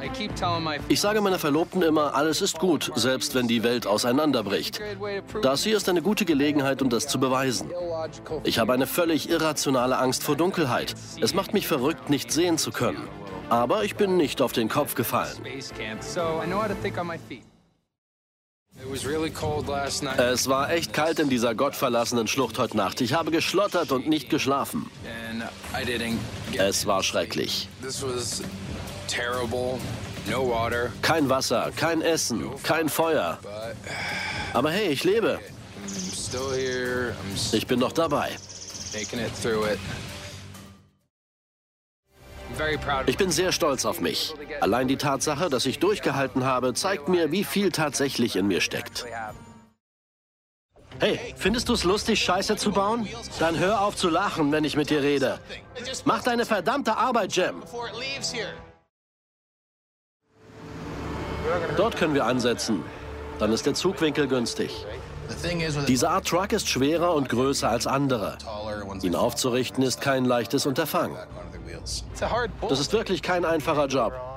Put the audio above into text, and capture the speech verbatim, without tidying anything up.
Ich sage meiner Verlobten immer, alles ist gut, selbst wenn die Welt auseinanderbricht. Das hier ist eine gute Gelegenheit, um das zu beweisen. Ich habe eine völlig irrationale Angst vor Dunkelheit. Es macht mich verrückt, nicht sehen zu können. Aber ich bin nicht auf den Kopf gefallen. Es war echt kalt in dieser gottverlassenen Schlucht heute Nacht. Ich habe geschlottert und nicht geschlafen. Es war schrecklich. Kein Wasser, kein Essen, kein Feuer. Aber hey, ich lebe. Ich bin noch dabei. Ich bin sehr stolz auf mich. Allein die Tatsache, dass ich durchgehalten habe, zeigt mir, wie viel tatsächlich in mir steckt. Hey, findest du es lustig, Scheiße zu bauen? Dann hör auf zu lachen, wenn ich mit dir rede. Mach deine verdammte Arbeit, Jim. Dort können wir ansetzen. Dann ist der Zugwinkel günstig. Diese Art Truck ist schwerer und größer als andere. Ihn aufzurichten ist kein leichtes Unterfangen. Das ist wirklich kein einfacher Job.